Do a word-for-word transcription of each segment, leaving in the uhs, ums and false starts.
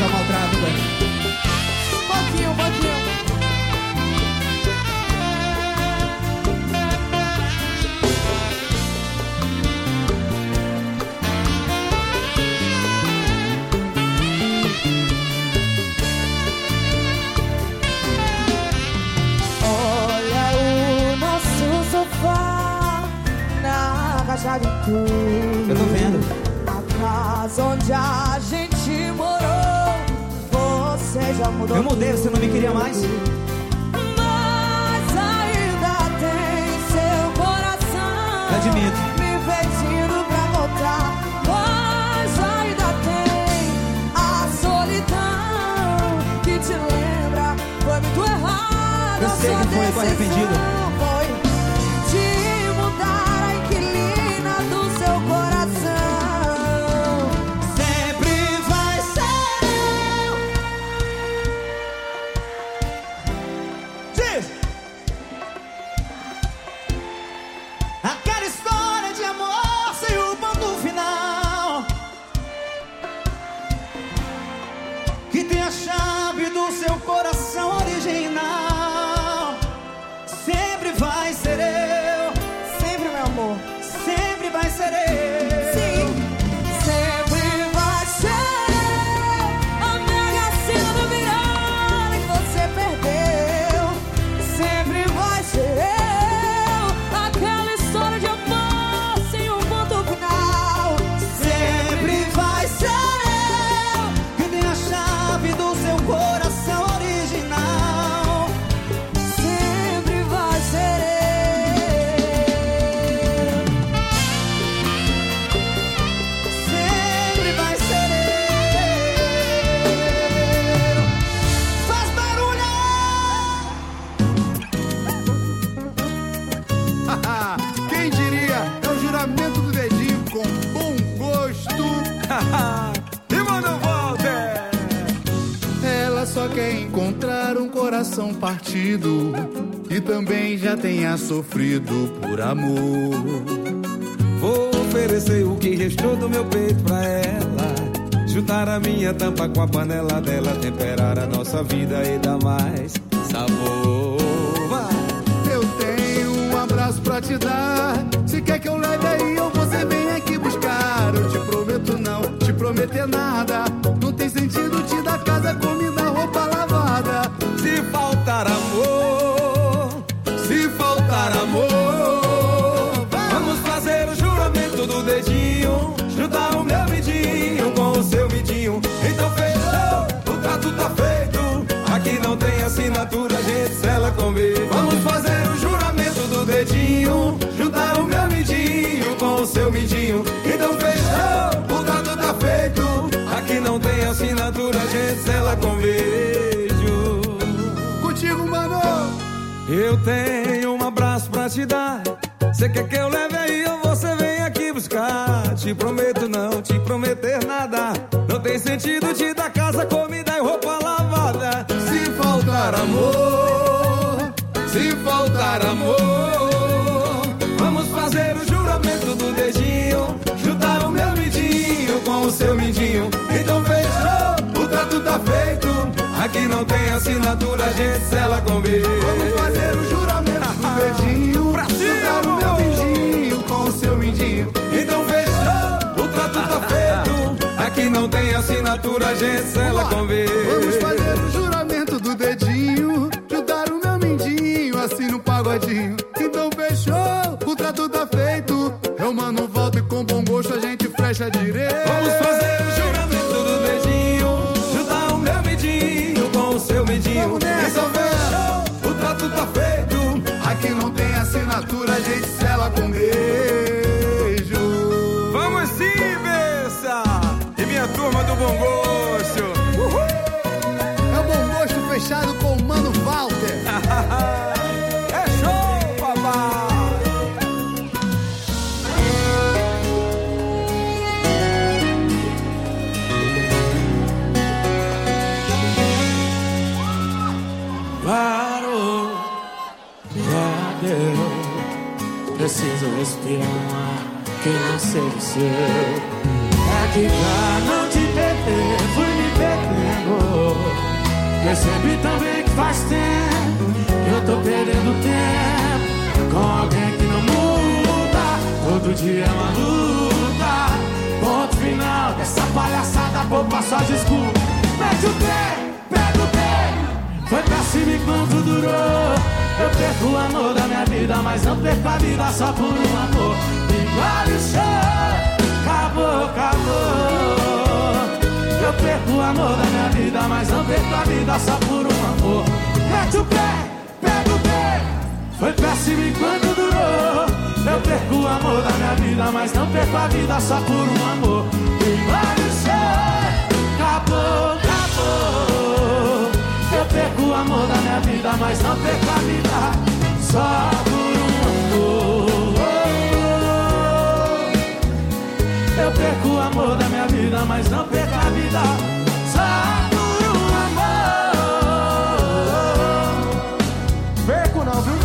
essa maltrata, velho. Pouquinho, pouquinho. Eu tô vendo. A casa onde a gente morou, você já mudou. Eu mudei, você não me queria mais. Mas ainda tem seu coração. Eu admito. Me pedindo pra voltar. Mas ainda tem a solidão que te lembra. Foi muito errado. Eu sei que foi, eu tô arrependido. Foi de mudar a inquilina do seu coração. Sempre vai ser eu. Diz! Aquela história de amor sem o ponto final, que tem a chave do seu coração original. Sempre vai ser eu. Sempre, meu amor. Sempre vai ser eu. Sim. Sempre vai ser a mega cena do virada que você perdeu. Sempre vai ser eu, aquela história de amor sem um ponto final. Sempre vai ser eu, que tem a chave do seu coração original. Sempre vai ser eu. Sempre vai ser eu. Faz barulho! Quem diria? É o juramento do dedinho com bom gosto. E manda volta. Ela só quer encontrar um coração partido e também já tenha sofrido por amor. Vou oferecer o que restou do meu peito pra ela, juntar a minha tampa com a panela dela, temperar a nossa vida e dar mais sabor. Vai. Eu tenho um abraço pra te dar. Se quer que eu leve aí ou você vem aqui buscar. Eu te prometo não te prometer nada. Não tem sentido te dar casa, comida, roupa lavada. Se faltar amor, se faltar amor, vamos fazer o juramento do dedinho, juntar o meu midinho com o seu midinho. Então fechou, o trato tá feito. Aqui não tem assinatura, a gente sela com beijo. Vamos fazer o juramento do dedinho, juntar o meu midinho com o seu midinho. Então fechou, o trato tá feito. Aqui não tem assinatura, a gente sela com beijo. Contigo, mano. Eu tenho um abraço pra te dar. Cê quer que eu leve aí ou você vem aqui buscar? Te prometo não te prometer nada. Não tem sentido te dar casa, comida e roupa lavada. Se faltar amor, se faltar amor, vamos fazer o juramento do dedinho, juntar o meu midinho com o seu midinho. Então fechou, o trato tá feito. Aqui não tem assinatura, a gente sela com beijo. Vamos fazer o juramento do dedinho, Pra juntar o meu mindinho com o seu mindinho. Então fechou, o trato tá feito. Aqui não tem assinatura, a gente sela com beijo. Vamos fazer o juramento do dedinho, juntar o meu mindinho assim no pagodinho. Então fechou, o trato tá feito. Eu mano volta e com bom gosto a gente fecha direito. Vamos fazer o juramento do dedinho, juntar o meu midinho com o seu midinho. Vamos nessa, Então fechou, o trato tá feito. Aqui não tem assinatura, a gente sela com beijo. Vamos sim, Bessa! E minha turma do bom gosto. Uhul! É o bom gosto fechado com o Mano Walter. É show, papai! Parou, já deu. Preciso respirar um ar que não seja o seu. É que pra não te perder, fui me perder. Percebi também que faz tempo que eu tô perdendo tempo com alguém que não muda. Todo dia é uma luta. Ponto final dessa palhaçada, poupa só desculpa. Mete o pé, pega o pé. Foi péssimo enquanto durou. Eu perco o amor da minha vida, mas não perco a vida só por um amor. Engole o chão, acabou, acabou. Eu perco o amor da minha vida, mas não perco a vida só por um amor. Mete o pé, pega o pé. Foi péssimo enquanto durou. Eu perco o amor da minha vida, mas não perco a vida só por um amor. Engole o chão, acabou, acabou. Eu perco o amor da minha vida, mas não perco a vida só por um amor. Eu perco o amor da minha vida, mas não perco a vida só por um amor. Perco não, viu?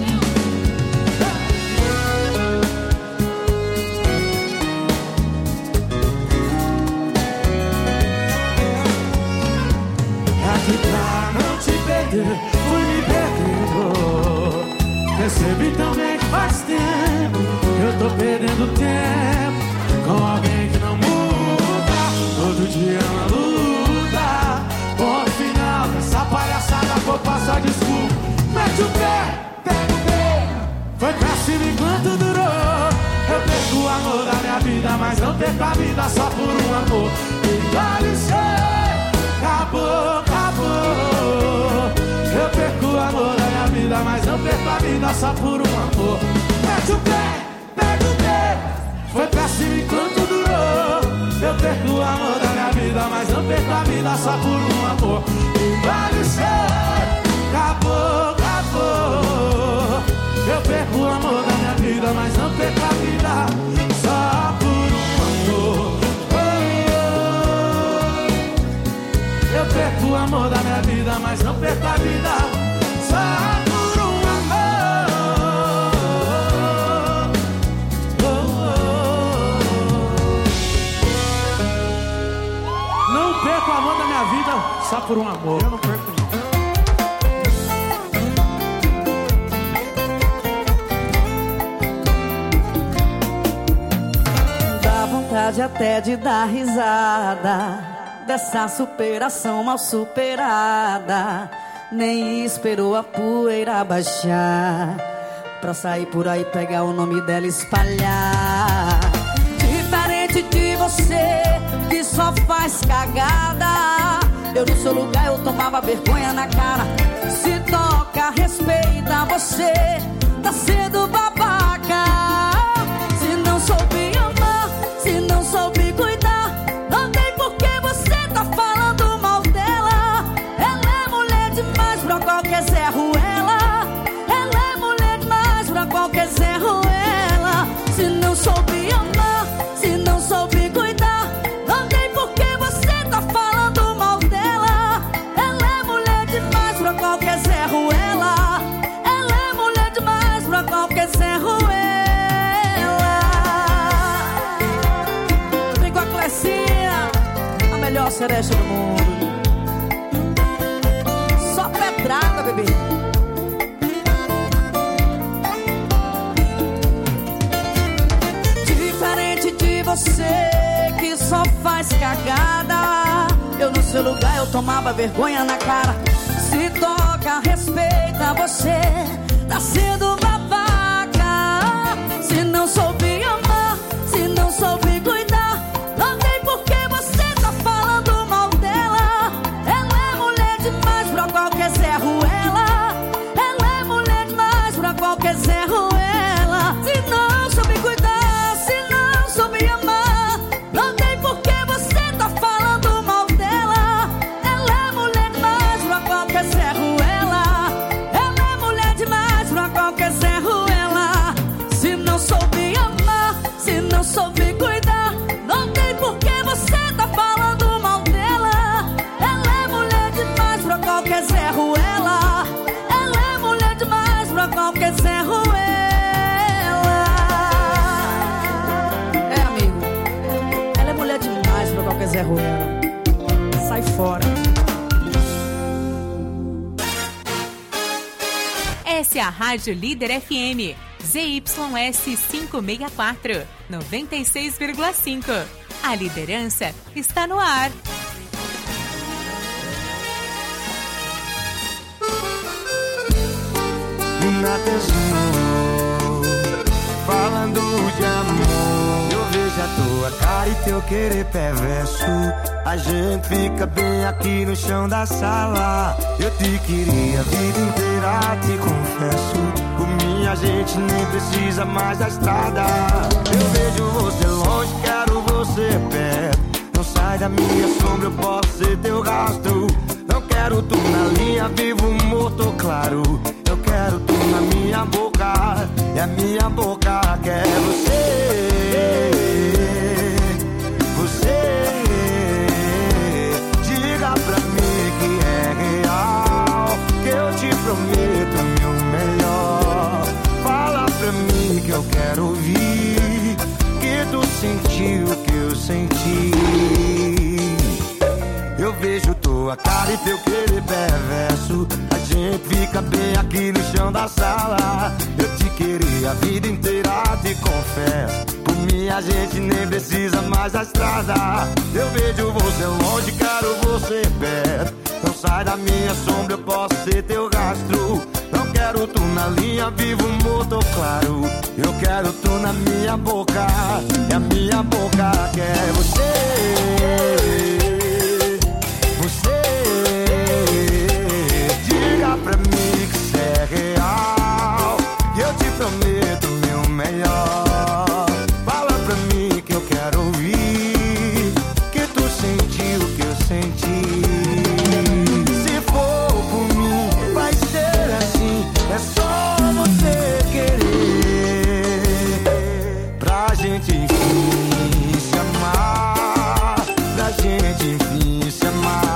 Aqui pra não te perder, fui me perdendo. Percebi também que faz tempo que eu tô perdendo tempo com alguém que não muda. Todo dia é uma luta. Ponto final dessa palhaçada, vou passar desculpa. Mete o pé, pega o pé. Foi péssimo enquanto durou. Eu perco o amor da minha vida, mas não perco a vida só por um amor. Engole o chão, acabou, acabou. Eu perco o amor da minha vida, mas não perco a vida só por um amor. Mete o pé, pega o pé. Foi péssimo enquanto durou. Eu perco o amor da minha vida, mas não perco a vida só por um amor. Engole o chão, acabou, acabou. Eu perco o amor da minha vida, mas não perco a vida só por um amor. Eu perco o amor da minha vida, mas não perco a vida só por um amor. Oh, oh. Não perco o amor da minha vida só por um amor. Eu não perco não. Dá vontade até de dar risada dessa superação mal superada. Nem esperou a poeira baixar pra sair por aí, pegar o nome dela e espalhar. Diferente de você, que só faz cagada, eu no seu lugar eu tomava vergonha na cara. Se toca, respeita, você tá sendo babaca. Se não soube amar, se não soube cuidar, não tem por que você tá falando mal dela. Ela é mulher demais pra qualquer Zé Ruela. Ela é mulher demais pra qualquer Zé Ruela. Se não soube amar, se não soube cuidar, não tem por que você tá falando mal dela. Ela é mulher demais pra qualquer Zé Ruela. Ela é mulher demais pra qualquer Zé Ruela. Vem com a Clecinha, a melhor seresta do mundo. Só pedrada, bebê. Diferente de você, que só faz cagada, eu no seu lugar eu tomava vergonha na cara. Se toca, respeita, você tá sendo babaca. Se não soube amar, se não soube cuidar, não tem por que você tá falando mal dela. Ela é mulher demais pra qualquer Zé Ruela. Ela é mulher demais pra qualquer Zé Ruela. Se não soube cuidar, se não soube amar, não tem por que você tá falando mal dela. Ela é mulher demais pra qualquer Zé Ruela. Ela é mulher demais pra qualquer Zé Ruela. Se não soube amar, se não soube cuidar, não tem por que você tá falando mal dela. Ela é mulher demais pra qualquer Zé Ruela. Ela é mulher demais pra qualquer Zé Ruela. É, amigo, ela é mulher demais pra qualquer Zé Ruela. Sai fora. Essa é a Rádio Líder F M, Z Y S quinhentos e sessenta e quatro, noventa e seis vírgula cinco. A liderança está no ar. Natanzinho, falando de amor, eu vejo a tua cara e teu querer perverso. A gente fica bem aqui no chão da sala. Eu te queria a vida inteira, te confesso. Por mim a gente nem precisa mais da estrada. Eu vejo você longe, quero você perto. Não sai da minha sombra, eu posso ser teu rastro. Não quero tu na linha, vivo morto claro. Eu quero tu na minha boca, e a minha boca quer você. Você, diga pra mim que é real, que eu te prometo meu melhor. Fala pra mim que eu quero ouvir, que tu sentiu o que eu senti. Eu vejo tua cara e teu querer perverso. A gente fica bem aqui no chão da sala. Eu te queria a vida inteira, te confesso. Por mim a gente nem precisa mais da estrada. Eu vejo você longe, quero você perto. Não sai da minha sombra, eu posso ser teu rastro. Não quero tu na linha, vivo morto claro. Eu quero tu na minha boca, e a minha boca quer você. Você, diga pra mim que cê é real, que eu te prometo meu melhor. Fala pra mim que eu quero ouvir, que tu sentiu o que eu senti. Se for por mim, vai ser assim, é só você querer. Pra gente enfim se amar, pra gente enfim se amar.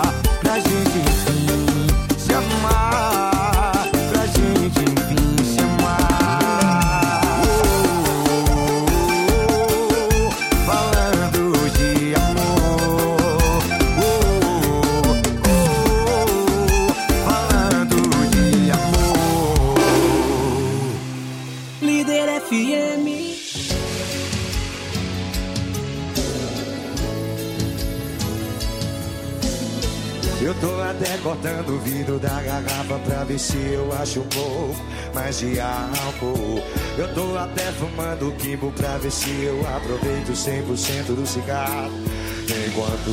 Eu tô até cortando o vidro da garrafa pra ver se eu acho um pouco mais de álcool. Eu tô até fumando quimbo pra ver se eu aproveito cem por cento do cigarro. Enquanto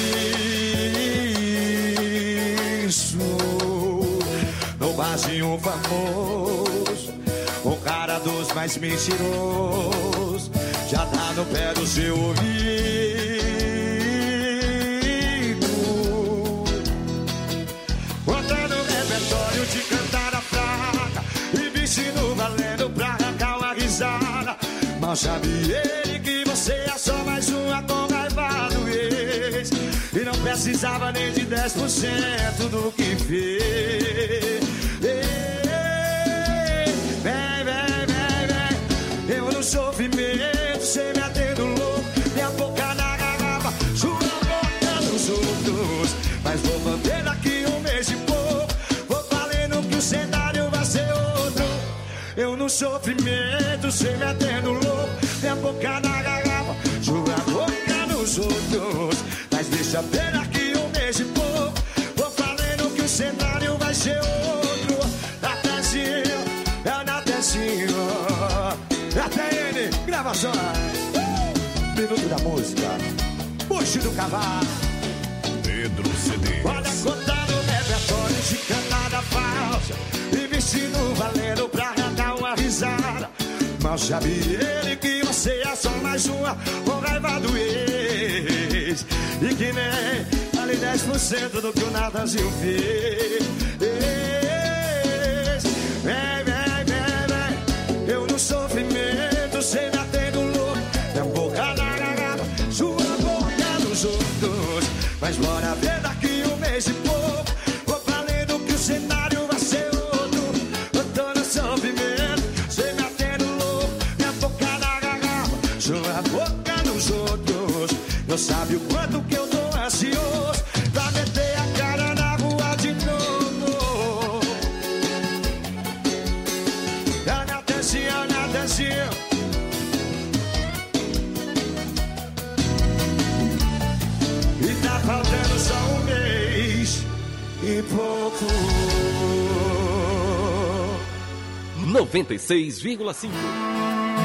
isso, no barzinho famoso, o cara dos mais mentirosos já tá no pé do seu ouvido. De cantar a fraca e vestindo valendo pra arrancar uma risada. Mal sabe ele que você é só mais uma com raiva do ex, e não precisava nem de dez por cento do que fez. Ei, vem, vem, vem, vem. Eu no sofrimento, cê me atendo louco. Minha boca na garrafa, sua boca nos outros. Mas vou manter daqui um mês e pouco. Que o cenário vai ser outro. Eu no sofrimento, cê me atendo louco. Minha boca na garrafa, sua boca nos outros. Mas deixa ver aqui um mês e pouco. Vou falando que o cenário vai ser outro. Natanzinho, é Natanzinho. Até ele, gravações. uh! Minuto da música, puxe do cavalo. Pedro C D. Olha contando o repertório de cantada falsa e vestindo valendo pra arrancar uma risada. Mal sabe ele que você é só mais uma com raiva do ex, e que nem vale dez por cento do que o Natanzinho fez. Vem, vem, vem, vem. Eu no sofrimento, cê me atendo louco. Minha boca na garrafa, sua boca nos outros. Mas bora ver daqui um mês e pouco. Vou falando que o cenário vai ser outro. Eu tô no sofrimento, cê me atendo louco. Minha boca na garrafa, sua boca nos outros. Não sabe o quanto que eu tô ansioso pra meter a cara na rua de novo. noventa e seis vírgula cinco.